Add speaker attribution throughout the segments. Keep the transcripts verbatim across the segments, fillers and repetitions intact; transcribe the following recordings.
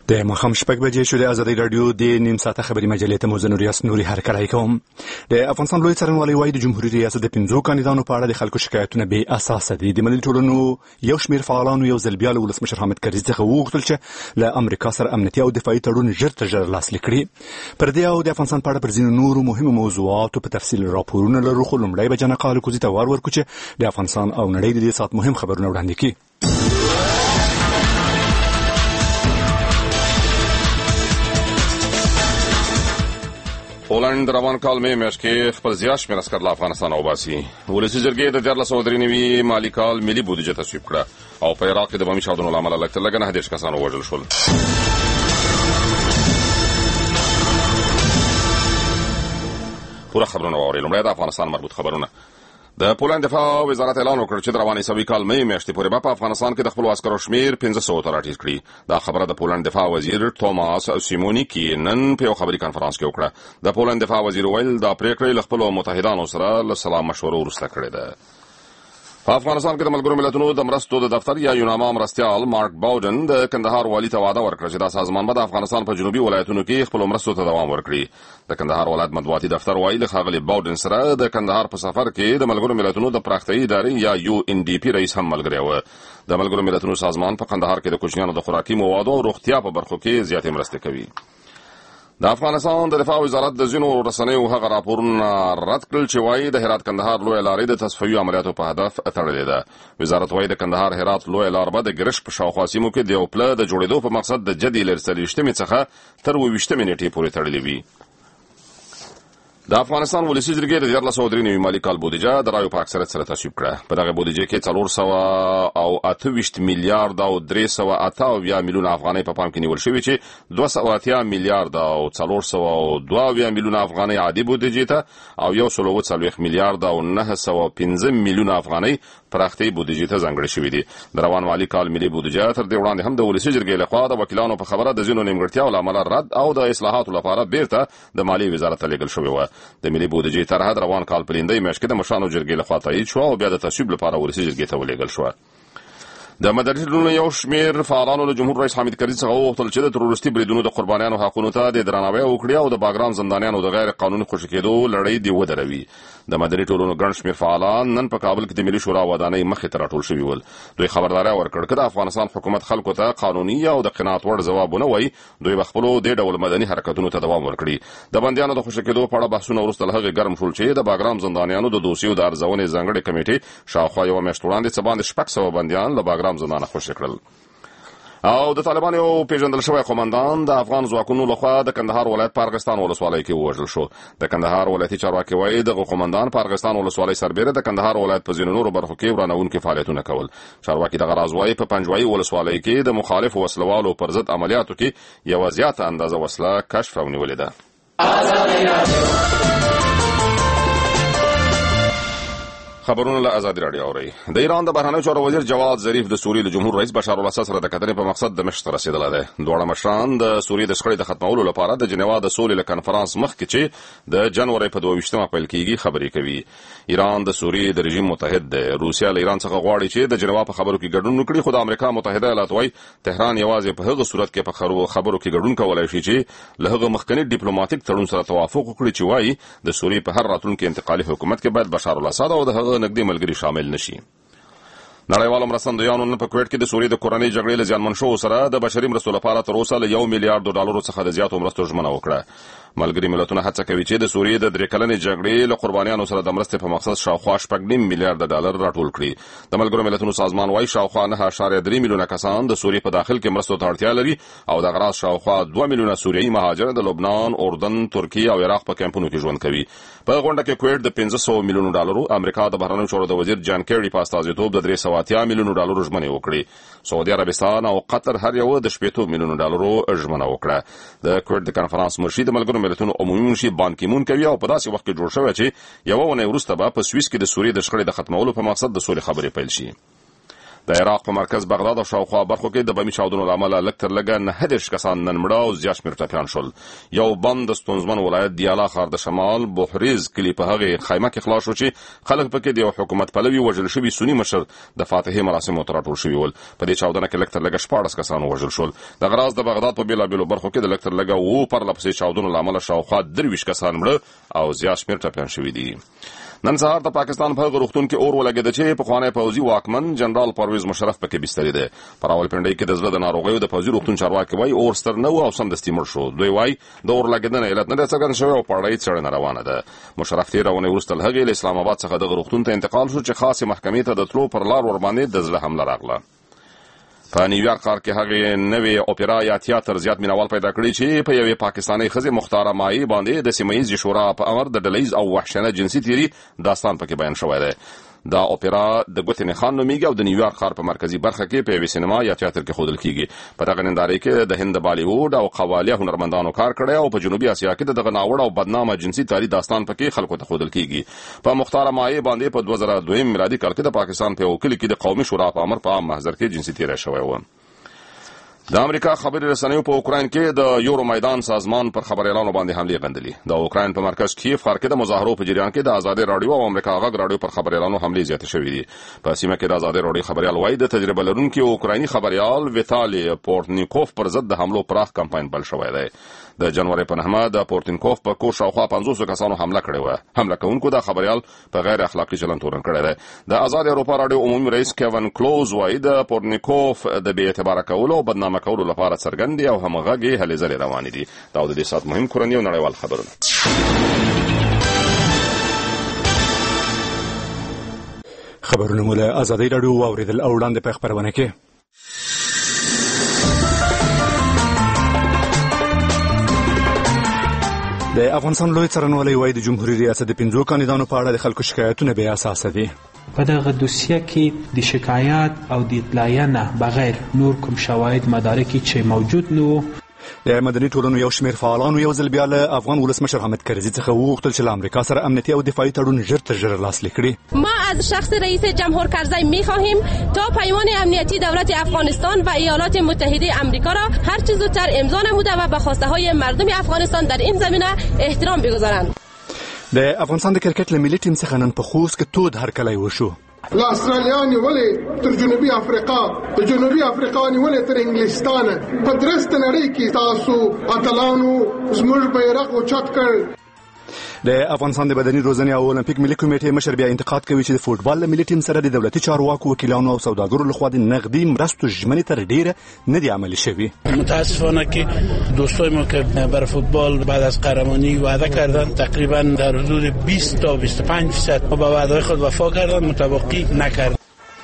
Speaker 1: د ماښام شپږ بجې شو. د ازادي راډیو د نیم ساعته خبري مجلې ته مو زه نوریاس نوري هرکلی کوم. د افغانستان لوی څارنوالۍ وایي د جمهوریت ریاست د پنځو کاندیدانو په اړه د خلکو شکایتونه بې اساسه دي. د مدني ټولنو یو شمېر فعالانو یو ځل بیا له ولسمشر حامد کرزي څخه وغوښتل چې له امریکا سره امنیتي او دفاعي تړون ژر تر ژره لاسلیک کړي. پر دې او د افغانستان په اړه پر ځینو نورو مهمو موضوعاتو په تفصیل راپورونه لرو، خو لومړی به جنقا الکوزي ته ور ورکړو چې د افغانستان او نړۍ د دې ساعت مهم خبرونه وړاندې کړي.
Speaker 2: پولنډ روان کال مې میاشت کې خپل زیات شمېر عسکر له افغانستان اوباسي. ولسي جرګې د دیارلس سوه درې نوي مالي کال ملي بودیجه تصویب کړه او په عراق کې د بمي چاودنو له امله لږ تر لږه نهه دېرش کسان ووژل شول. پوره خبرونه واورئ. لومړی د افغانستان مربوط خبرونه. د پولنډ دفاع وزارت اعلان وکړ چې د روانې سوي کال مې میاشتې پورې به په افغانستان کې د خپلو عسکرو شمېر پنځه سوو ته راټیټ کړي. دا خبره د پولنډ دفاع وزیر توماس سیمونیکي نن په یو خبري کنفرانس کې وکړه. د پولنډ دفاع وزیر ویل دا پریکړه له خپلو متحدانو سره له سلا مشورو وروسته کړې ده. په افغانستان کې د ملګرو ملتونو د مرستو د دفتر یا یوناما مرستیال مارک باودن د کندهار والي ته وعده ورکړه چې دا سازمان به د افغانستان په جنوبي ولایتونو کې خپلو مرستو ته دوام ورکړي. د کندهار ولایت مطبوعاتي دفتر وایي له ښاغلي باودن سره د کندهار په سفر کې د ملګرو ملتونو د پراختیایي ادارې یا یو ان ډي پي رئیس هم ملګری و. د ملګرو ملتونو سازمان په کندهار کې د کوچنیانو د خوراکي موادو او روغتیا په برخو کې زیاتې مرستې کوي. د افغانستان د دفاع وزارت د ځینو رسنیو هغه راپورونه رد کړل چې وایي د هرات کندهار لویه لارې د تصفیوي عملیاتو په هدف تړلې ده. وزارت وایي د کندهار هرات لویه لار به د ګرشک په شاوخوا سیمو کې د یو پله د جوړېدو په مقصد د جدي له څلوېښتمې څخه تر اووه ویشتمې نیټې پورې تړلې وي. د افغانستان ولسي جرګې د دیارلس سوه درې نوي مالي کال بودیجه د رایو په اکثریت سره تصویب کړه. په دغه بودیجه کې څلور سوه او اته ویشت میلیارده او درې سوه اته اویا میلیونه افغانۍ په پام کې نیول شوي چې دوه سوه اتیا میلیارده او څلور سوه او دوه اویا میلیونه افغانۍ عادي بودیجې ته او یو سل اووه څلوېښت میلیارده او نهه سوه پنځه میلیونه افغانۍ پراختیایي بودیجې ته ځانګړې شوي دي. د روان مالي کال ملي بودیجه تر دې وړاندې هم د ولسي جرګې لخوا د وکیلانو په خبره د ځینو نیمګړتیاوو له امله رد او د اصلاحاتو لپاره بیرته د مالیې وزارت ته لیږل شوې وه. د ملي بودیجې طرحه د روان کال په لومړۍ میاشت کې د مشرانو جرګې لخوا تایید شوه او بیا د تصویب لپاره ولسي جرګې ته ولېږل شوه. د مدني ټولنو یو شمېر فعالانو له جمهور رئیس حامد کرزي څخه وغوښتل چې د تروریستي بریدونو د قربانیانو حقونو ته د درناوی وکړي او د باګرام زندانیانو د غیر قانوني خوشي کېدو لړۍ دې ودروي. د مدني ټولنو ګڼ شمېر فعالان نن په کابل کې د ملي شورا ودانۍ مخې ته راټول شوي ول. دوی خبرداری ورکړ چې د افغانستان حکومت خلکو ته قانوني او د قناعت وړ ځواب ونه وایي، دوی به خپلو دې ډول مدني حرکتونو ته دوام ورکړي. د بندیانو د خوشي کېدو په اړه بحثونه وروسته له هغې ګرم شول چې د باګرام زندانیانو د دوسیو د ارزونې ځانګړې کمیټې شاوخوا یوه میاشت وړاندې څه باندې شپږ سوه بندیان له باګرام زندانه خوشي کړل. او د طالبانو یو پیژندل شوی قومندان د افغان ځواکونو لخوا د کندهار ولایت په ارغستان ولسوالۍ کې ووژل شو. د کندهار ولایتي چارواکي وایي دغه قومندان په ارغستان ولسوالۍ سربیره د کندهار ولایت په ځینو نورو برخو کې ورانوونکي فعالیتونه کول. چارواکي دغه راز وایي په پنجوایي ولسوالۍ کې د مخالفو وسلوالو پر ضد عملیاتو کې یوه زیاته اندازه وسله کشف او نیولې ده. خبرونه له ازادي راډیو اورئ. د ایران د بهرنیو چارو وزیر جواد ظریف د سوریې د جمهور رئیس بشار الاسد سره د کتنې په مقصد دمشق ته رسېدلی دی. دواړه مشران د سوریې د شخړې د ختمولو لپاره د جنیوا د سولې له کنفرانس مخکې چې د جنوري په دوه ویشتمه پیل کېږي خبرې کوي. ایران د سوریې د رژیم متحد دی. روسیه له ایران څخه غواړي چې د جنیوا په خبرو کې ګډون وکړي، خو د امریکا متحده ایالات وایي تهران یوازې په هغه صورت کې په خبرو کې ګډون کولی شي چې له هغه مخکني ډیپلوماټیک تړون سره توافق وکړي چې وایي د سوریې په هر راتلونکي انتقالي حکومت کې باید بشار الاسد او د هغه نږدې ملګري شامل نشي. نړیوالو مرستندویانو نن په کویټ کې د سوریې د کورنۍ جګړې له زیانمن شوو سره د بشري مرستو لپاره تر اوسه له یو میلیارډ ډالرو څخه د زیاتو مرستو ژمنه وکړه. ملګري ملتونه هڅه کوي چې د سوریې د درې کلنې جګړې له قربانیانو سره د مرستې په مقصد شاوخوا شپږ نیم میلیارډ ډالر راټول کړي. د ملګرو ملتونو سازمان وایي شاوخوا نهه اعشاریه درې میلیونه کسان د سوریې په داخل کې مرستو ته اړتیا لري او دغه راز شاوخوا دوه میلیونه سوریایي مهاجر د لبنان، اردن، ترکیه او عراق په کمپونو کې ژوند کوي. په غونډه کې کویټ د پنځه سوه میلیونو ډالرو، امریکا د بهرنیو چارو د وزیر جان کیری په استازیتوب د درې سوه اتیا میلیونو ډالرو ژمنې وکړې. سعودي عربستان او قطر هر یو د شپېتو میلیونو ډالرو ژمنه وکړه. د کویټ د کنفرانس مشر د ملګرو ملتونو عمومي مشر بان کی مون کوي او په داسې وخت کې جوړ شوی چې یوه اونۍ وروسته به په سویس کې د سوریې د شخړې د ختمولو په مقصد د سولې خبرې پیل شي. د عراق په مرکز بغداد او شاوخوا برخو کې د بمي چاودنو له امله لږ تر لږه نهه دېرش کسان نن مړه او زیات شمېر ټپیان شول. یو بم د ستونزمن ولایت دیالا ښار د شمال بوحریز کلي په هغې خیمه کې خلاص شو چې خلک پکې د یو حکومت پلوي وژل شوي سني مشر د فاتحې مراسمو ته راټول شوي ول. په دې چاودنه کې لږ تر لږه شپاړس کسان وژل شول. دغه راز د بغداد په بېلابېلو برخو کې د لږ تر لږه اووه پرله پسې چاودنو له امله شاوخوا درویشت کسان مړه او زیات شمېر ټپیان شوي دي. نن سهار د پاکستان په هغه روغتون کې اور ولګېده چې پخوانی پوځي واکمن جنرال پرویز مشرف پکې بستري دی. په راولپنډۍ کې د زړه د ناروغیو د پوځي روغتون چارواکي وایي اور ستر نه و او سمدستي مړ شو. دوی وایي د اور لګېدنې علت نه دی څرګند شوی او په اړه یې څېړنه روانه ده. مشرف تېره اونۍ وروسته له هغې له اسلام آباد څخه دغه روغتون ته انتقال شو چې خاصې محکمې ته د تلو پر لار ورباندې د زړه حمله راغله. په نیویارک ښار کې هغې نوې اپرا یا تیاتر زیات مینوال پیدا کړي چې په یوې پاکستانۍ ښځې مختاره مایي باندې د سیمه ییزې شورا په امر د ډلهییز او وحشیانه جنسي تیري داستان پکې بیان شوی دی. دا اپرا د ګوتې نښان نومیږي او د نیویارک ښار په مرکزي برخه کې په یوې سینما یا تیاتر کې ښودل کیږي. په دغه نندارې کې د هند د بالیووډ او قوالیه هنرمندانو کار کړی او په جنوبي اسیا کې د دغه ناوړه او بدنامه جنسي تیري داستان پکې خلکو ته ښودل کیږي. په مختاره مایي باندې په دوه زره دویم میلادي کال کې د پاکستان په یو کلي کې د قومي شورا په امر په عام محضر کې جنسي تیری شوی و. د امریکا خبري رسنیو په اوکراین کې د یورو میدان سازمان پر خبريالانو باندې حملې غندلې. د اوکراین په مرکز کیف ښار کې د مظاهرو په جریان کې د آزادي رادیو او امریکا غږ رادیو پر خبريالانو حملې زیاتې شوې دي. په سیمه کې د آزادي رادیو خبريال وایي د تجربه لرونکي اوکرایني خبريال ویتالي پورتنیکوف پر ضد د حملو پراخ کمپاین بل شوی دی. د جنوري په نهمه د پورتنیکوف په کور شاوخوا پنځوس کسانو حمله کړې وه. حمله کوونکو د خبريال په غیر اخلاقي چلند تورن کړی دی. د آزاد اروپا رادیو عمومي رئیس کیون کلوز وایي د پورتنیکوف د بې اعتباره کولو او بدنامه کولو لپاره څرګند دي او همغږې هلې ځلې روانې دي. دا د دې ساعت مهم کورني او نړیوال خبرونه.
Speaker 1: خبرونه مو له آزادۍ راډیو واورېدل او وړاندې په خپرونه کې د افغانستان لوی څارنوالۍ وایي د جمهوریت ریاست د پنځو کاندیدانو په اړه د خلکو شکایتونه بې اساسه دي.
Speaker 3: په دغه دوسیه کې د شکایت او د اطلاعیه نه بغیر نور کوم شواهد مدارکي چې موجود نه وو.
Speaker 1: د مدني ټولنو یو شمېر فعالانو یو ځل بیا له افغان ولسمشر حامد کرزي څخه وغوښتل چې له امریکا سره امنیتي او دفاعي تړون ژر تر ژره لاسلیک کړي.
Speaker 4: ما از شخص رئیس جمهور کرزی می‌خواهیم تا پیمان امنیتی دولت افغانستان و ایالات متحده آمریکا را هر چه زودتر امضا نموده و به خواسته های مردم افغانستان در این زمینه احترام بگذارند.
Speaker 1: د افغانستان د کرکټ له ملي ټیم څخه نن په خوست کې تود هرکلی وشو.
Speaker 5: لا استرالیا نیولې تر جنوبي افریقا، د جنوبي افریقا نیولې تر انګلستان. په درسته نړۍ کې تاسو اتلانو زموږ بیرغ اوچت کړ.
Speaker 1: د افغانستان د بدني روزنې او اولمپیک ملي کمیټې مشر بیا انتقاد کوي چې د فوټبال له ملي ټیم سره د دولتي چارواکو وکیلانو او سوداګرو لخوا د نقدي مرستو ژمنې تر ډیره نه دي عملي شوي.
Speaker 6: متاسفانه که دوستای ما که برای فوتبال بعد از قهرمانی وعده کردن تقریبا در حدود بیست تا بیست و پنج درصد با وعده خود وفا کردن، متوقی نکردن.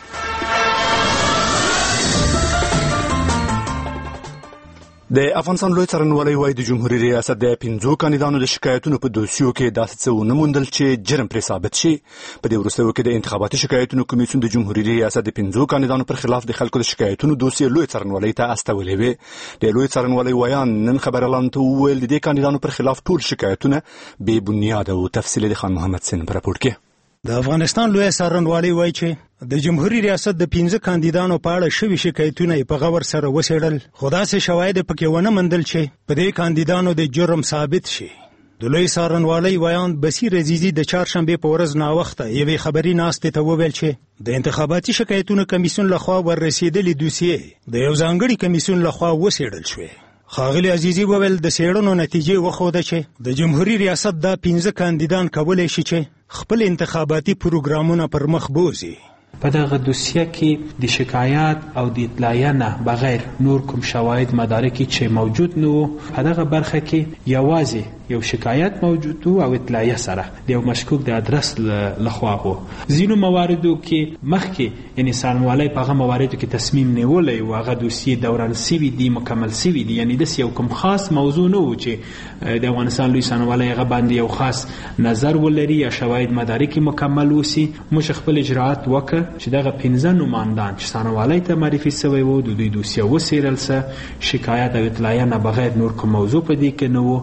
Speaker 1: د افغانستان لوی څارنوالۍ وایي د جمهوریت ریاست د پنځو کاندیدانو د شکایتونو په دوسیو کې داسې څه ونه موندل چې جرم پرې ثابت شي. په دې وروستیو کې د انتخاباتي شکایتونو کمیسیون د جمهوریت ریاست د پنځو کاندیدانو پر خلاف د خلکو د شکایتونو دوسیې لوی څارنوالۍ ته استولې وې. د لوی څارنوالۍ ویان نن خبريالانو ته وویل د دې کاندیدانو پر خلاف ټول شکایتونه بې بنیاده او تفصیل د خان محمد سین په راپور کې.
Speaker 7: د افغانستان لوی څارنوالۍ وایي چې د جمهوریت ریاست د پنځه کاندیدانو په اړه شوي شکایتونه په غور سره وڅېړل، خو داسې شواهد پکې ونه موندل چې په دې کاندیدانو د جرم ثابت شي. د لوی څارنوالۍ ویان بصیر عزیزي د چهارشنبې په ورځ ناوخته یوې خبري ناستې ته وویل چې د انتخاباتي شکایتونو کمیسیون لخوا وررسېدلې دوسیې د یو ځانګړي کمیسیون لخوا وڅېړل شوې. ښاغلي عزیزي وویل د څېړنو نتیجې وښوده چې د جمهوریت ریاست دا پنځه کاندیدان کولی شي چې خپل انتخاباتي پروګرامونه پر مخ بوزي.
Speaker 3: په دغه دوسیه کې د شکایت او د اطلاعیه نه بغیر نور کوم شواهد مدارکي چې موجود نه وو. په دغه برخه کې یوازې یو شکایت موجود و او اطلاعیه سره د یو مشکوک د ادرس لخوا وو. ځینو مواردو کې مخکې یعنې څارنوالۍ په هغه مواردو کې تصمیم نیولی و هغه دوسیې دوران سوي دي، مکمل سوي دي، یعنې داسې یو کوم خاص موضوع نه و چې د افغانستان لوی څارنوالۍ هغه باندې یو خاص نظر ولري یا شواهد مدارکي مکمل وسي. موږ خپل اجراعات وکړ چې دغه پنځه نوماندان چې څارنوالۍ ته معرفي سوی وو د دوی دوسیه وڅېړل سه، شکایت او اطلاعیه نه بغیر نور کوم موضوع په دې کې نه و.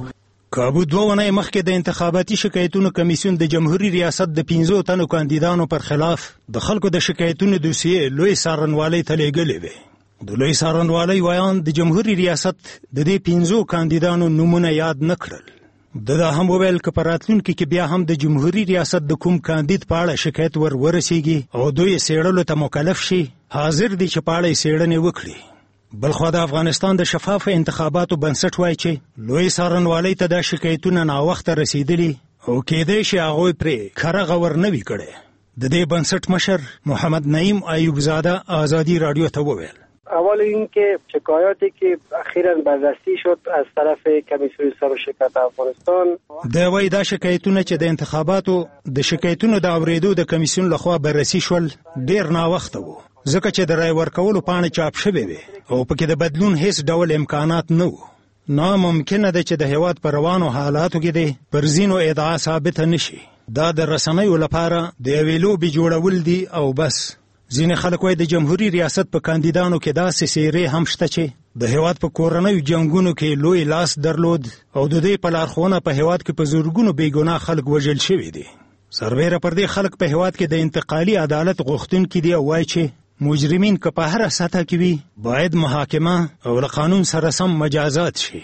Speaker 7: کابو دوه ونې مخکې د انتخاباتي شکایتونو کمیسیون د جمهوریت ریاست د پنځو تنو کاندیدانو پر خلاف د خلکو د شکایتونو دوسیې لوی څارنوالۍ ته لیږلې وې. د لوی څارنوالۍ ویان د جمهوریت ریاست د دې پنځو کاندیدانو نومونه یاد نه کړل. د دا هم وویل که په راتلونکي کې بیا هم د جمهوریت ریاست د کوم کاندید په اړه شکایت ور ورسیږي او دوی څېړلو ته مکلف شي، حاضر دي چې په اړه یې څېړنې وکړي. بلخوا د افغانستان د شفافو انتخاباتو بنسټ وایي چې لوی څارنوالۍ ته دا شکایتونه ناوخته رسیدلي او کېدای شي هغوی پرې کره غور نه وي کړی. د دې بنسټ مشر محمد نعیم ایوب زاده آزادی رادیو ته وویل:
Speaker 8: اول اینکه شکایاتی که اخیراً بررسی شد از طرف کمیسیون سر و شکایت افغانستان،
Speaker 7: د وای دا شکایتونه چې د انتخاباتو د شکایتونو د اوریدو د کمیسیون لخوا بررسی شول ډیر ناوخته وو، ځکه چې د رای ورکولو پاڼې چاپ شوې وې او پکې د بدلون هیڅ ډول امکانات نه وو. ناممکنه ده چې د هیواد په روانو حالاتو کې د پر ځینو ادعا ثابته نشي. دا د رسنیو لپاره د یوې لوبې جوړول دي او بس. ځینې خلک وایي د جمهوریت ریاست په کاندیدانو کې داسې څېرې هم شته چې د هیواد په کورنیو جنګونو کې لوی لاس درلود او د دې په لارښوونه په هیواد کې په زرګونو بېګناه خلک وژل شوي دي. سربیره پر دې خلک په هیواد کې د انتقالي عدالت غوښتونکي دي او وایي چې مجرمین که په هر سطح کې وي باید محاکمه او له قانون سره سم مجازات شي.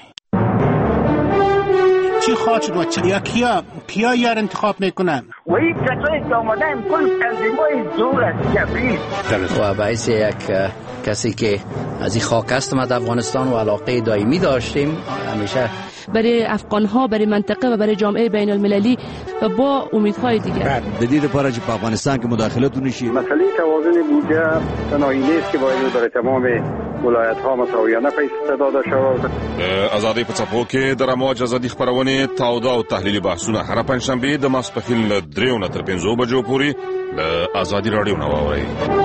Speaker 6: چی خواهد شد و چی یا کیا کیا یار انتخاب میکنن؟
Speaker 9: و این کسایی که آمدن کل تنظیم‌های دور از جبری
Speaker 10: و باعث یک کسی که از این خاک هستم از افغانستان و علاقه دائمی داشتیم همیشه
Speaker 4: برای افغان‌ها، برای منطقه و برای جامعه بین المللی و با امیدهای دیگر.
Speaker 11: د دې لپاره چې په افغانستان کې مداخلت ونشي.
Speaker 8: مسئله توازن بودجه تنهایی نیست که باید برای تمام ولایت‌ها مساویانه پیسې داده شود.
Speaker 2: آزادی په څپو کې د رموج ازادي خبرونه تاوده او تحلیلي بحثونه هر پنځشنبه د ماسپښین له دریو نه تر پنځو بجو پورې له آزادي رادیو نه واورئ.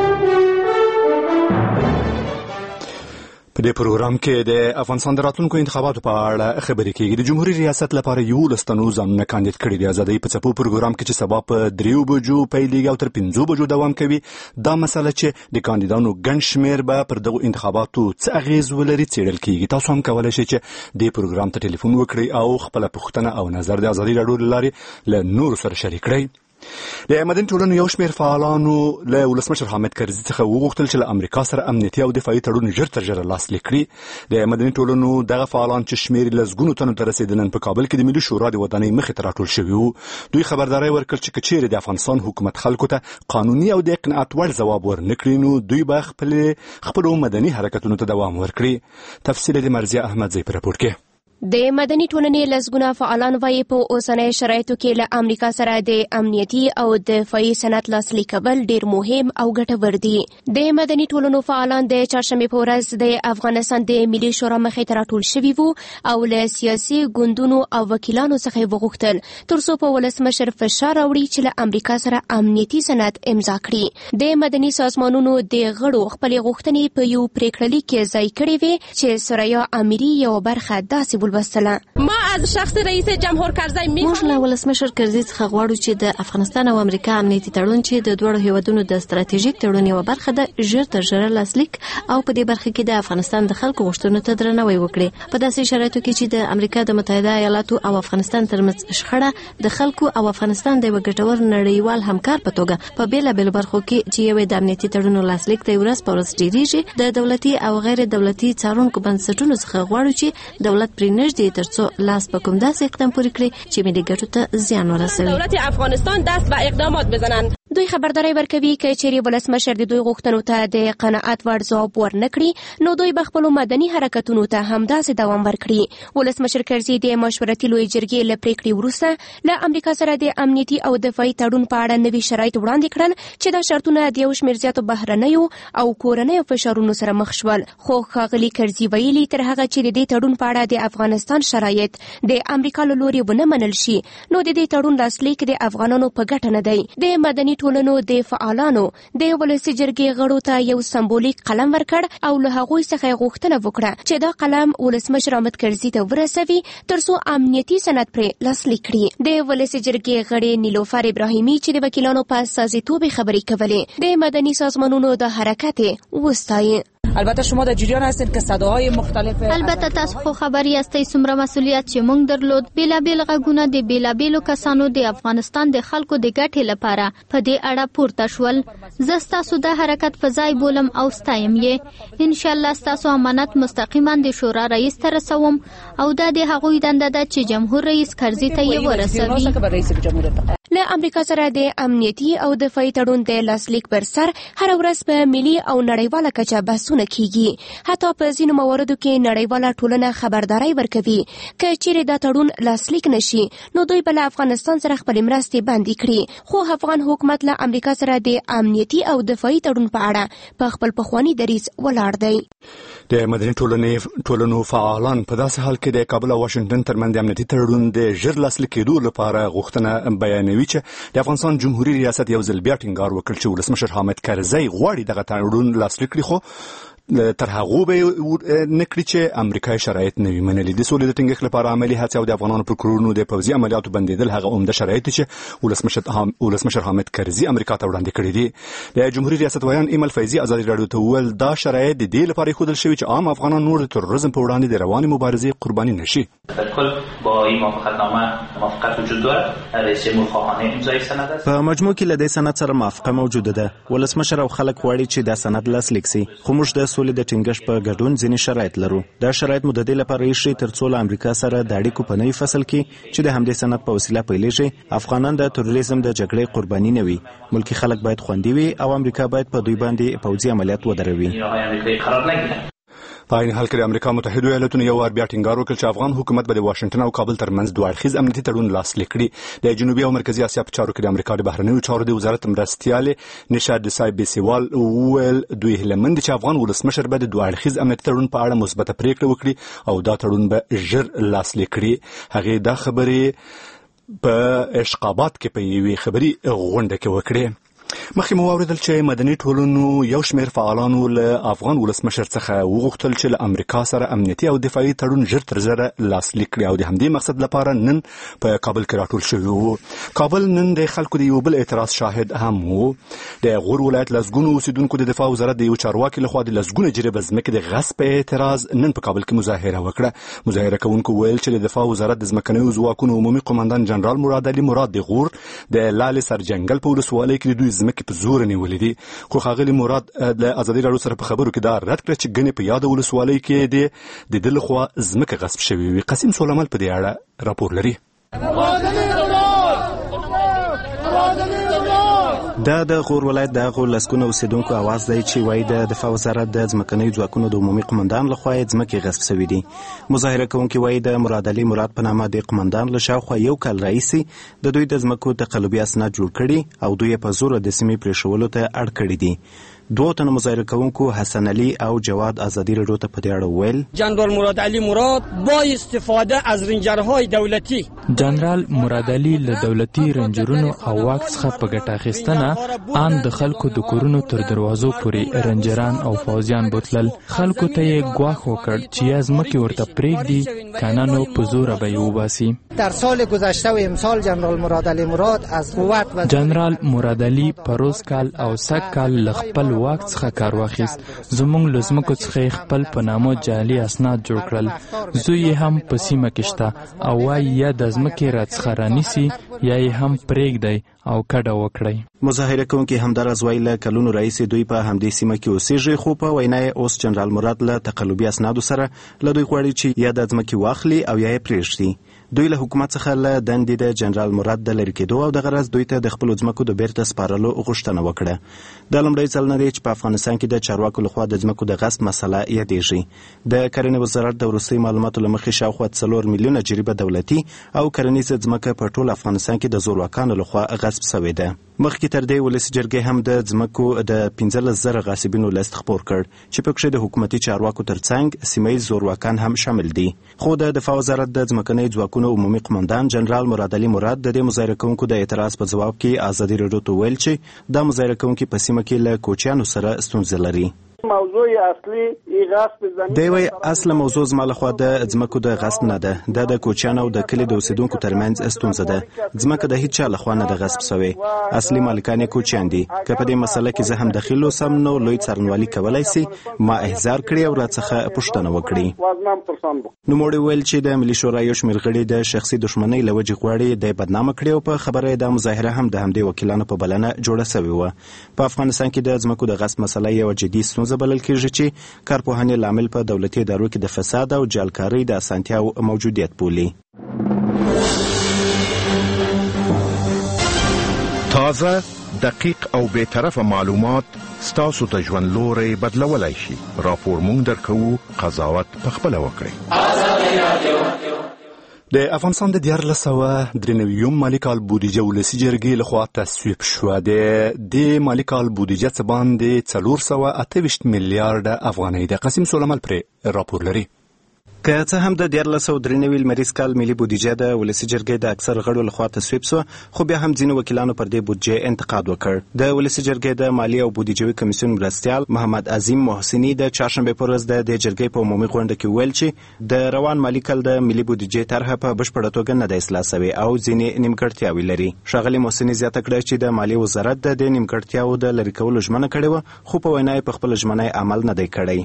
Speaker 1: په دې پروګرام کې د افغانستان د راتلونکو انتخاباتو په اړه خبرې کېږي. د جمهوریت ریاست لپاره یو لستنو ځانونه کاندید کړي دي. آزادۍ په څپو پروګرام کې چې سبا په دریو بجو پیلېږي او تر پنځو بجو دوام کوي. دا مسله چې د کاندیدانو ګڼ شمېر به پر دغو انتخاباتو څه اغېز ولري څېړل کېږي. تاسو هم کولی شئ چې دې پروګرام ته ټلیفون وکړئ او خپله پوښتنه او نظر د آزادۍ راډیو له لارې له نورو سره شریک کړئ. د مدني ټولنو یو شمېر فعالانو له ولسمشر حامد کرزي څخه وغوښتل چې له امریکا سره امنیتي او دفاعي تړون ژر تر ژره لاسلیک کړي. د مدني ټولنو دغه فعالان چې شمېر لسګونو تنو ته رسېدل په کابل کې د ملي شورا د ودانۍ مخې ته راټول شوي وو. دوی خبرداری ورکړ چې که چیرې د افغانستان حکومت خلکو ته قانوني او د قناعت وړ ځواب ورنه کړي نو دوی به خپل خپلو مدني حرکتونو ته دوام ورکړي. تفصیل د مرضیه احمدزی په راپور کې.
Speaker 12: د مدني ټولنې لسګونه فعالان وايي په اوسنۍ شرایطو کې له امریکا سره د امنیتي او دفاعي سند لاسلیک کول ډیر مهم او ګټور دي. د مدني ټولنو فعالان د چهارشنبې په ورځ د افغانستان د ملي شورا مخې ته راټول شوي وو او له سیاسي ګوندونو او وکیلانو څخه وغوښتل ترڅو په ولسمشر فشار راوړي چې له امریکا سره امنیتي سند امضا کړي. د مدني سازمانونو د غړو خپلې غوښتنې په یو پریکړه لیک کې ځای کړې وې چې سریا امیري یو برخه داسې
Speaker 4: ما از شخص رئیس جمهور کرزی می‌خوایم
Speaker 13: موږ له ولسمشر کرزي څخه غواړو چې د افغانستان او امریکا امنیتي تړون چې د دوه هیوادونو د ستراتیژیک تړون یو برخه ده ژر تر ژره لاسلیک او په دې برخه کې د افغانستان د خلکو غوښتنو ته درناوی وکړي. په داسې شرایطو کې چې د امریکا د متحده ایالاتو او افغانستان ترمنځ شخړه د خلکو او افغانستان د یو ګټور نړیوال همکار په توګه په بیلابېلو برخو کې چې یو د امنیتي تړون لاسلیک ته ورځ په ورځ ډیریږي، د دولتي او غیر دولتي څارونکو بنسټونو څخه غواړو چې دولت پرې نږدې ترڅو لاس په کوم داسې اقدام پورې کړي چې ملي ګټو ته زیان ورسوي.
Speaker 4: دولت افغانستان دست به اقدامات بزنند.
Speaker 12: دوی خبرداری ورکوي چې چیرې ولسمشر د دوی غوښتنو ته د قناعت وړ ځواب ورنکړي نو دوی به خپل مدني حرکتونو ته همداسې دوام ورکړي. ولسمشر کرزي د مشورتي لوی جرګې له پریکړې وروسته له امریکا سره د امنیتي او دفاعي تړون په اړه نوي شرایط وړاندې کړل چې دا شرطونه د یو شمېر زیاتو بهرنیو او کورنیو فشارونو سره مخ شول. خو ښاغلي کرزي ویلي تر هغه چې د دې تړون په اړه د افغانستان شرایط د امریکا له لوري ونه منل شي نو د دې تړون لاسلیک د افغانانو په ګټه نه دی. د مدني ټولنو د فعالانو د ولسي جرګې غړو ته یو سمبولیک قلم ورکړ او له هغوی څخه غوښتنه وکړه چې دا قلم ولسمشر حامد کرزي ته ورسوي ترڅو امنیتي سند پرې لاسلیک کړي. د ولسي جرګې غړې نیلوفر ابراهیمي چې د وکیلانو په استازیتوب خبرې کولې د مدني سازمانونو د حرکت وستایي.
Speaker 14: البته شما در جریان هستید که صداهای مختلف
Speaker 15: البته تاسو خو خبر یاستئ څومره مسؤلیت چې موږ درلود. بیلابیل غږونه د بیلابیلو کسانو د افغانستان د خلکو د ګټې لپاره په دې اړه پورته شول. زه ستاسو د حرکت فضای بولم او ستایم یې. ان شاء الله ستاسو امانت مستقیما د شورا رئیس ته رسوم او دا د هغوی دنده ده چې جمهور رئیس کرزي ته یې ورسوي.
Speaker 12: له امریکا سره د امنیتي او دفاعي تړون د لاسلیک پر سر هر ورځ په ملي او نړیواله کچه بحثونه کیږي. حتی په ځینو مواردو کې نړیواله ټولنه خبرداري ورکوي که چیرې دا تړون لاسلیک نشي نو دوی به له افغانستان سره خپلې مرستې بندي کړي. خو افغان حکومت له امریکا سره د امنیتي او دفاعي تړون په اړه په خپل پخواني دریځ ولاړ دی.
Speaker 1: د مدني ټولنې ټولنو فعالان په داسې حال کې د کابل او واشنگټن ترمنځ د امنیتي تړون د ژر لاسلیک کېدو لپاره غوښتنه بیانوي چې د افغانستان جمهوریت ریاست یو ځل بیا ټینګار وکړ چې ولسمشر حامد کرزی غواړي دغه تړون لاسلیک کړي، خو تر هغه به نکړي چې امریکای شرایط نه وي منلي. د سولې د ټینګښت لپاره عملي هڅې او د افغانانو پر کورونو د پوځي عملیاتو بندیدل هغه عمده شرایط چې ولسمشر ولسمشر حامد کرزي امریکا ته وړاندې کړي دي. د جمهوریت ریاست ویان ایمل فیضي ازادي راډیو ته وویل دا شرایط د دې لپاره ښودل شوي چې عام افغانان نور د تروریزم په وړاندې د روانې مبارزې قرباني نشي.
Speaker 16: بالکل با این موافقتنامه موافقت وجود دارد. رئیس جمهور خواهان امضای سند است.
Speaker 17: په مجموع کې لدې سند سره موافقه موجوده ده. ولسمشر او خلک غواړي چې دا سند لاسلیک شي، خو موږ د سولې د ټینګښت په ګډون ځینې شرایط لرو. دا شرایط مو د دې لپاره ایښي ترڅو له امریکا سره د اړیکو په نوي فصل کې چې د همدې سند په وسیله پیلېږي افغانان د تروریزم د جګړې قرباني نه وي. ملکي خلک باید خوندي وي او امریکا باید په دوی باندې پوځي عملیات ودروي.
Speaker 1: په عین حال کې د امریکا متحده ایالاتونو یو وار بیا ټینګار وکړ چې افغان حکومت به د واشنگټن او کابل ترمنځ دوه اړخیز امنیتي تړون لاسلیک کړي. د جنوبي او مرکزي اسیا په چارو کې د امریکا د بهرنیو چارو د وزارت مرستیالې نشاد دسای بیسیوال وویل دوی هیلمند چې افغان ولسمشر به د دوه اړخیز امنیتي تړون په اړه مثبته پریکړه وکړي او دا تړون به ژر لاسلیک کړي. هغه دا خبرې په اشقابات کې په یوې خبري غونډه کې وکړي. مخکې مو واوریدل چې مدني ټولنو یو شمېر فعالانو له افغان ولسمشر څخه وغوښتل چې له امریکا سره امنیتي او دفاعي تړون ژر تر ژره لاسلیک کړي او د همدې مقصد لپاره نن په کابل کې راټول شوي وو. کابل نن د خلکو د یو بل اعتراض شاهد هم وو. د غور ولایت لسګونو اوسیدونکو د دفاع وزارت د یو چارواکي لخوا د لسګونه جریبه ځمکې د غصب په اعتراض نن په کابل کې مظاهره وکړه. مظاهره کوونکو ویل چې د دفاع وزارت د ځمکنیو ځواکونو عمومي قومندان جنرال مراد علي مراد د غور د لالې سرجنګل په ولسوالۍ کې د دوی ځمکې په زور نیولې دي. خو ښاغلي مراد د ازادي راډیو سره په خبرو کې دا رد کړ چې ګنې په یاده ولسوالۍ کې د د ده لخوا ځمکه غصب شوې وي. قاسم سولمل په دې اړه راپور لري.
Speaker 17: دا د غور ولایت د هغو لسګونو اوسیدونکو اواز دی چې وایي د دفاع وزارت د ځمکنیو ځواکونو د عمومي قومندان لخوا یې ځمکې غصب شوي دي. مظاهره کوونکي وایي د مراد علي مراد په نامه د قومندان له شاوخوا یو کال راهیسې د دوی د ځمکو تقلبي اسناد جوړ کړي او دوی یې په زوره د سیمې پرېښولو ته اړ کړي دي. دوه تنه مظاهره کوونکو حسن علي او جواد ازادي راډیو ته په دې اړه وویل
Speaker 18: جنرال مراد علي مراد با استفاده از رنجرهای دولتي
Speaker 19: جنرال مراد علي له دولتي رنجرونو او واک څخه په ګټه اخیستنه ان د خلکو د کورونو تر دروازو پورې رنجران او فوجیان بوتلل. خلکو ته یې ګواښ وکړ چې یا ځمکې ورته پرېږدي که نه نو په زوره به یې وباسي.
Speaker 18: در سال گذشته و امسال جنرال مراد علي مراد از قوت و
Speaker 19: جنرال مراد علي پروز کال او سږ کال له خپل واک څخه کار واخیست. زموږ له ځمکو څخه خپل په نامه جعلي اسناد جوړ کړل. زوی یې هم په سیمه کې شته او وایي یا د ځمکې راڅخه رانیسي یا یې هم پرېږدی او کډه وکړئ.
Speaker 17: مظاهره کوونکي همداراز وایي له کلونو راهیسې دوی په همدې سیمه کې اوسېږي، خو په وینا یې اوس جنرال مراد له تقلبي اسنادو سره له دوی غواړي چې یا د ځمکې واخلي او یا یې پرېږدي. دوی له حکومت څخه له دندې د جنرال مراد د لرې کېدو او د غرض دوی ته د خپلو ځمکو د بیرته سپارلو غوښتنه وکړه. دا لومړی ځل نه دی چې په افغانستان کې د چارواکو لخوا د ځمکو د غصب مسله یادېږي. د کرنې وزارت د وروستیو معلوماتو له مخې شاوخوا څلور میلیونه جریبه دولتي او کرنیزه ځمکه په ټول افغانستان کې د زورواکانو لخوا غصب شوې ده. مخکې تر دې ولسي جرګې هم د ځمکو د پنځلس زره غاصبینو لست خپور کړ چې پکې د حکومتي چارواکو ترڅنګ سیمه ییز زورواکان هم شامل دي. خو د دفاع وزارت د ځمکنیو ځواکونو عمومي قومندان جنرال مراد علي مراد د دې مظاهره کوونکو د اعتراض په ځواب کې ازادي راډیو ته ویل چې دا مظاهره کوونکي په سیمه کې له کوچیانو سره ستونزې لري.
Speaker 8: موضوع اصلي غصب زمین
Speaker 17: دی وی اصل موضوع زما لخوا د ځمکو د غصب نه ده. دا د کوچیانو او د کلي د اوسیدونکو ترمنځ ستونزه ده. ځمکه د هیڅ چا لخوا نه ده غصب شوې. اصلي مالکان یې کوچیان دي. که په دې مسله کې زه هم دخیل اوسم نو لوی څارنوالي کولی سي ما احضار کړي او راڅخه پوښتنه وکړي. نوموړي ویل چې د ملي شورا یو شمېر غړي د شخصي دښمنۍ له وجې غواړي د بدنامه کړي او په خبره د مظاهره هم د همدې وکیلانو په بلنه جوړه شوې وه. په افغانستان کې د ځمکو د غصب مسله یوه جدي ستونزه بلل کېږي چې کارپوهانې لامل په دولتي ادارو کې د فساد او جعلکارۍ د اسانتیاو موجودیت بولي.
Speaker 20: تازه، دقیق او بی‌طرفه معلومات ستاسو ته ژوند لوری بدلولی شي. راپور مونږ درکوو، قضاوت پخپله وکړئ.
Speaker 1: د افغانستان د دیارلس سوه درې نوي مالي کال بودیجه ولسي جرګې لخوا تصویب شوه. د دې مالي کال بودیجه څه باندې څلور سوه اته ویشت میلیارډ افغانۍ ده. قاسم سلیمان پرې راپور لري.
Speaker 17: که څه هم د دیارلس سوه درې نوي لمریز کال ملي بودیجه د ولسي جرګې د اکثر غړو لخوا تصویب شوه، خو بیا هم ځینو وکیلانو پر دې بودیجې انتقاد وکړ. د ولسي جرګې د مالي او بودیجوي کمیسیون مرستیال محمد عظیم محسني د چهارشنبې په ورځ د دې جرګې په عمومي غونډه کې ویل چې د روان مالي کال د ملي بودیجې طرحه په بشپړه توګه نه ده اصلاح شوې او ځینې نیمګړتیاوې لري. ښاغلي محسني زیاته کړه چې د مالي وزارت د دې نیمګړتیاوو د لرې کولو ژمنه کړې وه، خو په وینا یې په خپله ژمنه عمل نه دی کړی.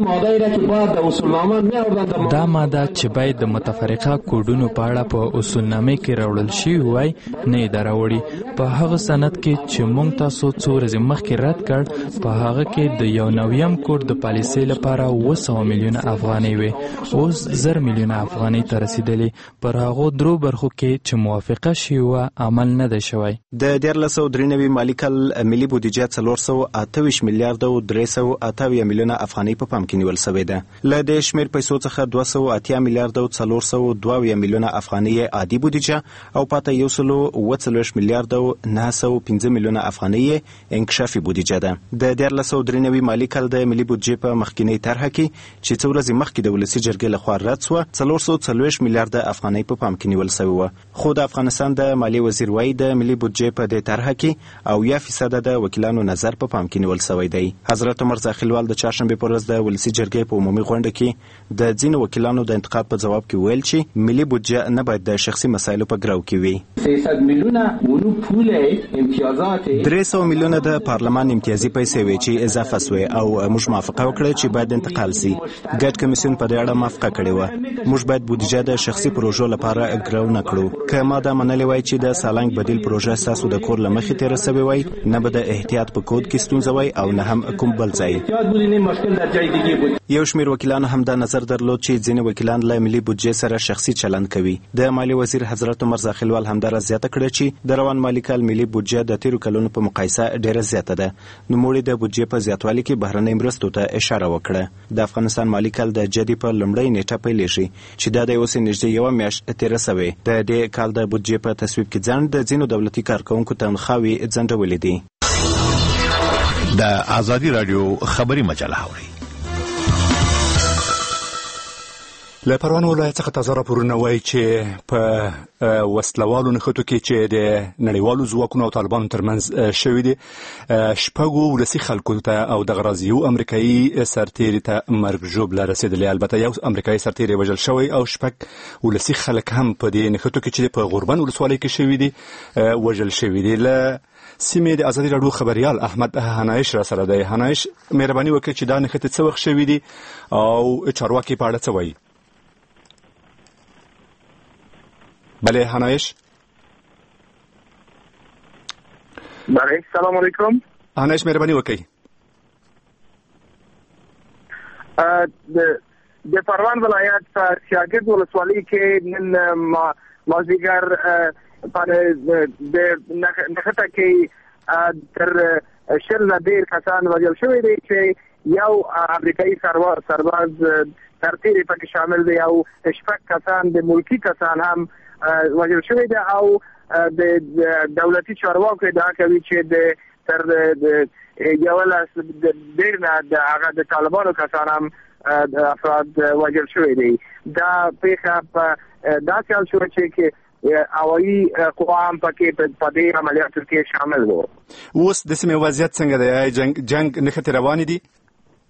Speaker 19: دا ماده چې باید د متفرقه کوډونو په اړه په اصولنامې کې راوړل شوی وای نه یې راوړي. په هغه سند کې چې موږ تاسو څو ورځې مخکې رد کړ، په هغه کې د یو نویم کوډ د پالیسۍ لپاره اوه سوه میلیونه افغانۍ وې، اوس زر میلیونه افغانۍ ته رسیدلې. پر هغو درو برخو کې چې موافقه شوې وه عمل نه دی شوی.
Speaker 17: د دیارلس سوه درې نوي مالي کال ملي بودیجه څلور سوه اته ویشت میلیارډ او درې سوه اته اویا میلیونه افغانۍ په پام کې نیول شوې ده. له دې شمېر پیسو څخه دوه سوه اتیا میلیارډ او څلور سوه دوه اویا میلیونه افغانۍ عادي بودیجه او پاته یو سلو اوه څلوېښت میلیارډ او نهه سوه پنځه میلیونه افغانۍ انکشافي بودیجه ده. د دیارلس سوه درې نوي مالي کال د ملي بودیجې په مخکینۍ طرحه کې چې څو ورځې مخکې د ولسي جرګې لخوا رد شوه، څلور سوه څلوېښت میلیارډه افغانۍ په پام کې نیول شوې وه. خو د افغانستان د مالي وزیر وایي د ملي بودیجې په دې طرحه کې اویا فیصده د وکیلانو نظر په پام کې نیول شوی دی. حضرت عمر زاخیلوال د چهارشنبې په ورځ د ولسي جرګې په عمومي غونډه کې د ځینو وکیلانو د انتقاد په جواب کې ویل چې ملي بودیجه نه باید د شخصي مسایلو په ګرو کې وي. درې سوه میلیونه د پارلمان امتیازي پیسې وې چې اضافه سوې او موږ موافقه وکړه چې باید انتقال سي. ګډ کمیسیون په دې اړه موافقه کړې وه. موږ باید بودیجه د شخصي پروژو لپاره ګرو نه کړو. که ما دا منلې وای چې د سالنګ بدیل پروژه ستاسو د کور له مخې تېره سوې وای، نه به د احتیاط په کود کې ستونزه وای او نه هم کوم بل ځای. یو شمېر وکیلانو هم دا نظر درلود چې ځینې وکیلان له ملي بودیجې سره شخصي چلند کوي. د مالي وزیر حضرت عمر زاخیلوال همداراز زیاته کړه چې د روان مالي کال ملي بودیجه د تیرو کلونو په مقایسه ډیره زیاته ده. نوموړي د بودیجې په زیاتوالي کې بهرنۍ مرستو ته اشاره وکړه. د افغانستان مالي کال د جدي په لومړۍ نیټه پیلېږي چې دا د اوس نږدې یوه میاشت تېره سوې. د دې کال د بودیجې په تصویب کې ځنډ د ځینو دولتي کارکوونکو تنخواوې ځنډولې دي.
Speaker 20: د ازادي راډیو خبري مجله اوري.
Speaker 1: له پروان ولایت څخه تازه راپورونه وایي چې په وسلوالو نښتو کې چې د نړیوالو ځواکونو او طالبانو ترمنځ شوي دي، شپږو ولسي خلکو ته او دغه راز یو امریکایي سرتیري ته مرګ ژوبله رسېدلې. البته یو امریکایي سرتیري وژل شوی او شپږ ولسي خلک هم په دې نښتو کې چې په غوربند ولسوالۍ کې شوي دي وژل شوي دي. له سیمې د ازادي راډیو خبریال احمد هنایش را سره دی. هنایش، مهرباني وکړئ چې دا نښتې څه وخت شوي دي او چارواکي په اړه څه وایي؟ بله هنایش.
Speaker 9: بله، سلام علیکم.
Speaker 1: هنایش مهرباني وکړئ.
Speaker 9: د پروان ولایت په سیاګرد ولسوالۍ کې نن مازدیګر د نښته کې تر شل نه ډېر کسان وژل شوي دي چې یو امریکایي سرباز سرتیري پکې شامل دی او شپږ کسان د ملکي کسان هم وژل شوي دي او د دولتي چارواکو ادعا کوي چې د تر یولس ډېر نه د هغه د طالبانو کسان هم افراد وژل شوي دي. دا پیښه په داسې حال شوه چې هوایي قوا هم پکې په دې عملیاتو کې شامل وو.
Speaker 1: اوس د سیمې وضعیت څنګه دی؟ جنګ جنګ نښتې روانې دي؟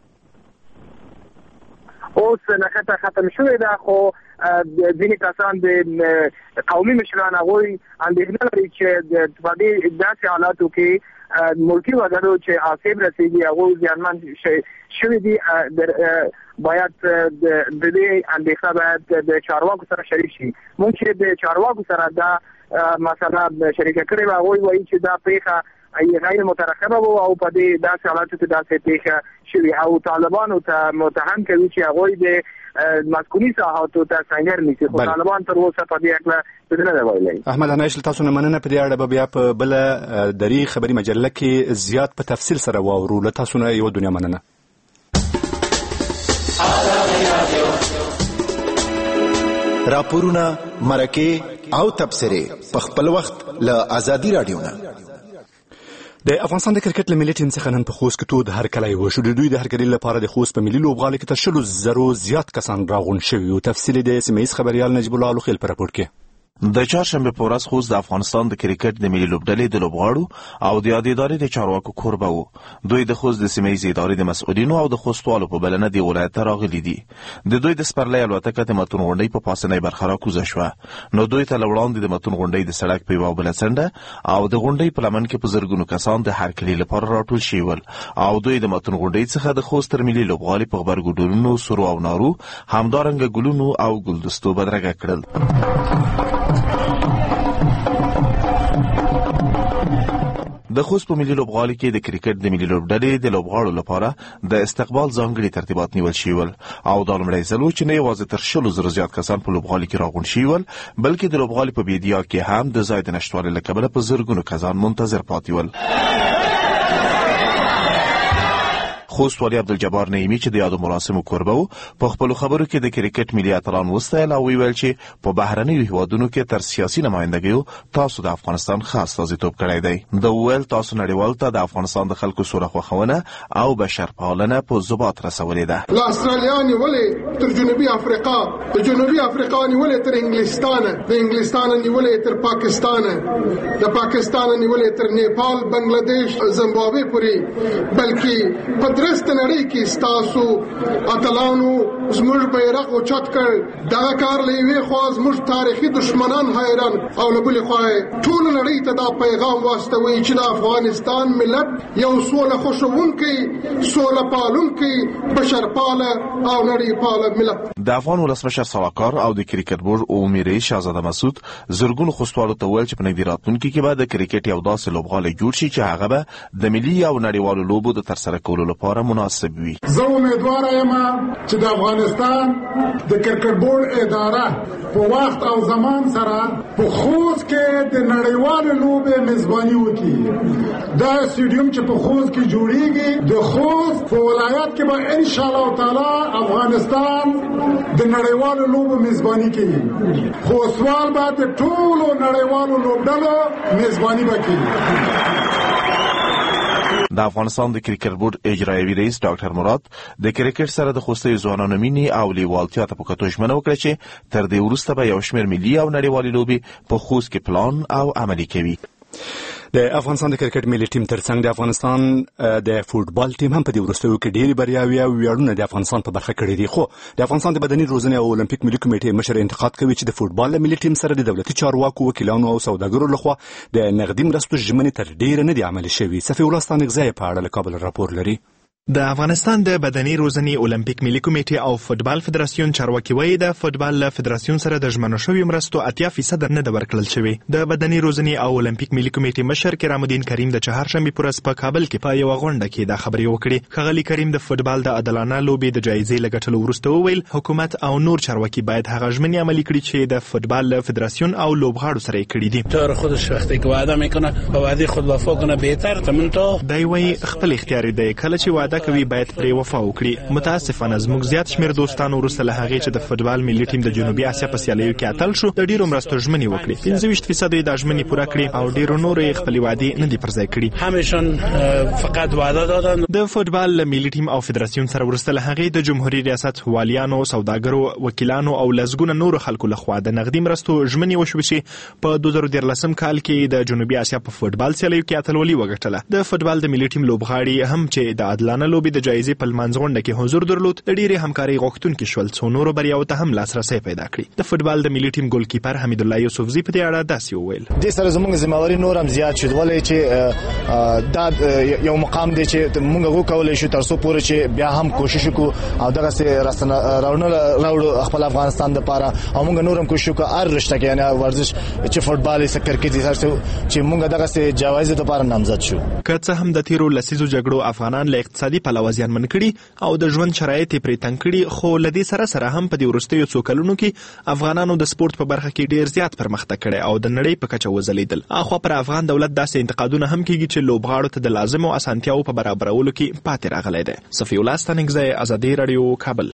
Speaker 9: اوس نخته ختم شوې ده، خو ځینې کسان د قومي مشران هغوی اندېښنه لري چې په دې داسې حالاتو کې ملکي وګړو چې آسیب رسېږي هغوی زیانمن شوي دي. باید د دې اندېښنه باید د چارواکو سره شریک شي. موږ چې د چارواکو سره دا مسله شریکه کړې وه، هغوی وایي چې دا پیښه غیر مترقبه وو او په دې داسې حالاتو کې داسې پیښه شوې او طالبانو ته متهم کوي چې هغوی د مسکوني ساحاتو ته سنګر نیسي، خو طالبان تر اوسه په دې اړه څه نه دی ویلي.
Speaker 1: احمد انایش له تاسو نه مننه. په دې اړه به بیا په بله دري خبري مجله کې زیات په تفصیل سره واورو. له تاسو نه یوه دنیا مننه.
Speaker 21: راپورونه، مرکې او تبصرې په خپل وخت له ازادي رادیو نه.
Speaker 1: د افغانستان د کرکټ له ملي ټیم څخه نن په خوست کې تود هرکلی وشو. د دوی د هرکلي لپاره د خوست په ملي لوبغالي کې تر شلو زرو زیات کسان راغونډ شوي وو. تفصیل د سیمه ییز خبریال نجیب الله الوخیل په راپور کې.
Speaker 22: د چهارشنبه په ورځ خوست د افغانستان د کرکټ د ملي لوبډلې د لوبغاړو او د یادې ادارې د چارواکو کوربه وو. دوی د خوست د سیمه ییزې ادارې د مسؤلینو او د خوستوالو په بلنه د ولایت ته راغلي دي. د دوی د سپرلۍ الوتکه د متون غونډۍ په پاسنۍ برخه راکوزه شوه. نو دوی ته له وړاندې د متون غونډۍ د سړک په یوه بله څنډه او د غونډۍ په لمن کې په زرګونو کسان د هرکلي لپاره راټول شوي ول او دوی د متون غونډۍ څخه د خوست تر ملي لوبغالي په غبرګو ډولونو، سرو او نارو، همدارنګه ګلونو او ګلدستو بدرګه کړل. د خوست په ملي لوبغالي کې د کرکټ د ملي لوبډلې د لوبغاړو لپاره د استقبال ځانګړي ترتیبات نیول شوي ول او دا لومړی ځل و چې نه یوازې تر شلو زرو زیات کسان په لوبغالي کې راغونډ شوي ول، بلکې د لوبغالي په بیدیا کې هم د ځای د نشتوالي له کبله په زرګونو کسان منتظر پاتې ول. خوست والي عبدالجبار نعیمي چې د یادو مراسمو کوربه و په خپلو خبرو کې د کرکټ ملي اتلان وستایل او ویل چې په بهرنیو هیوادونو کې تر سیاسي نمایندګیو تاسو د افغانستان ښه استازیتوب کړی دی. د ویل تاسو نړیوال ته د افغانستان د خلکو سوله خوښونه او بشرپالنه په ثبات رسولې ده.
Speaker 5: له استرالیا نیولې تر جنوبي افریقا، د جنوبي افریقا نیولې تر انګلستان، د انګلستان نیولې تر پاکستان، د پاکستان نیولې تر نیپال، بنگلاديش، زمبابوې پورې، بلکې په درست نړۍ کې ستاسو اتلانو زموږ بیرغ اوچت کړ. دغه کار له یوې خوا زموږ تاریخي دشمنان حیران او له بلې خوا ټول نړۍ ته دا پیغام واستوي چې د افغانستان ملت یو سوله خوښونکی، سوله پالونکی، بشرپاله او نړیپاله ملت.
Speaker 22: د افغان ولسمشر سلاکار او د کرکټ بورډ عمومي رئیس شهزاده مسعود زرګونو خوستوالو ته ویل چې په نږدې راتلونکي کې به د کرکټ یو داسې لوبغالی جوړ شي چې هغه به د ملي او نړیوالو لوبو د ترسره کولو لپاره مناسب وي.
Speaker 23: زه امیدوار یم چې د افغانستان د کرکټ بورډ اداره په وخت او زمان سره په خوست کې د نړیوالو لوبې میزباني وکړي. دا سټیډیوم چې په خوست کې جوړیږي د خوست په ولایت کې به ان شاء الله تعالی افغانستان د نړیوالو لوبو میزباني کوي. خوستوال به د ټولو نړیوالو لوبډلو میزباني وکړي.
Speaker 22: د افغانستان د کرکټ بورډ اجرایوي رئیس ډاکټر مراد د کرکټ سره د خوستي ځوانانو مینې او لیوالتیا ته په کتو ژمنه وکړه چې تر دې وروسته به یو شمېر ملي او نړیوالې لوبې په خوست کې پلان او عملي کوي.
Speaker 1: د افغانستان د کرکټ ملي ټیم ترڅنګ د افغانستان د فوټبال ټیم هم په دې وروستیو کې ډېرې بریاوې او ویاړونه د افغانستان په برخه کړي دي. خو د افغانستان د بدني روزنې او اولمپیک ملي کمیټې مشر انتقاد کوي چې د فوټبال له ملي ټیم سره د دولتي چارواکو، وکیلانو او سوداګرو لخوا د نغدي مرستو ژمنې تر ډېره نه دي عملي شوي. صفي الله ستانکزی په اړه له کابل راپور لري.
Speaker 24: د افغانستان د بدني روزنې اولمپیک ملي کمیټې او فوټبال فدراسیون چارواکي وایي د فوټبال له فدراسیون سره د ژمنو شویو مرستو اتیا فیصد نه د ورکړل شوي. د بدني روزنې او اولمپیک ملي کمیټې مشر کرام الدین کریم د چهارشنبې په ورځ په کابل کې په یوه غونډه کې دا خبرې وکړې. ښاغلي کریم د فوټبال د عادلانه لوبې د جایزې له ګټلو وروسته وویل حکومت او نور چارواکي باید هغه ژمنې عملي کړي چې د فوټبال له فدراسیون او لوبغاړو سره یې کړي دي.
Speaker 6: طور خودش وقتی که وعده میکنه به وعده خود وفا کنه بهتر تمنتو
Speaker 24: دی وایي خپل اختیار دی، کله چې وعده کوي باید پرې وفا وکړي. متاسفانه زموږ زیات شمېر دوستانو وروسته له هغې چې د فوټبال ملي ټیم د جنوبي اسیا په سیالیو کې اتل شو د ډېرو مرستو ژمنې وکړي. پنځه ویشت فیصد یې دا ژمنې پوره کړي او ډېرو نورو یې خپلې وعدې نه دي پر ځای کړي.
Speaker 6: همشون فقط وعده دادن.
Speaker 24: د فوټبال له ملي ټیم او فدراسیون سره وروسته له هغې د جمهوریت ریاست والیانو، سوداګرو، وکیلانو او لسګونه نورو خلکو لخوا د نغدي مرستو ژمنې وشوې چې په دوه زره دیارلسم کال کې د جنوبي اسیا په فوټبال سیالیو کې اتلولي وګټله. د فوټبال د ملي ټیم لوبغاړي هم چې د عادلانه افغانانه لوبې د جایزې په لمانځغونډه کې حضور درلود، د ډېرې همکارۍ غوښتونکي شول څو نورو بریاوو ته هم لاسرسی پیدا کړي. د فوټبال د ملي ټیم ګولکیپر حمید الله یوسفزي په دې اړه داسې وویل:
Speaker 3: دې سره زموږ ذمہواري نور هم زیات شو، ولې چې دا یو مقام دی چې موږ وکولای شو تر څو پورې چې بیا هم کوشش وکړو او دغه سه راستنه راوړو خپل افغانستان د پاره، او موږ نور هم کوشش وکړو هر رشته کې یعنی ورزش چې فوټبال سره کرکټ سره چې موږ دغه سه جوایز د پاره نامزد شو.
Speaker 24: که څه هم د تیرو لسیزو جګړو افغانان له اقتصادي پلوه زیانمن کړي او د ژوند شرایط یې پرې تنګ کړي، خو له دې سره سره هم په دې وروستیو څو کلونو کې افغانانو د سپورت په برخه کې ډیر زیات پرمختګ کړی او د نړۍ په کچه وځلیدل. اخوا پر افغان دولت داسې انتقادونه هم کیږي چې لوبغاړو ته د لازمو اسانتیاوو په برابرولو کې پاتې راغلی دی. صفی الله ستانکزی، ازادي رادیو، کابل.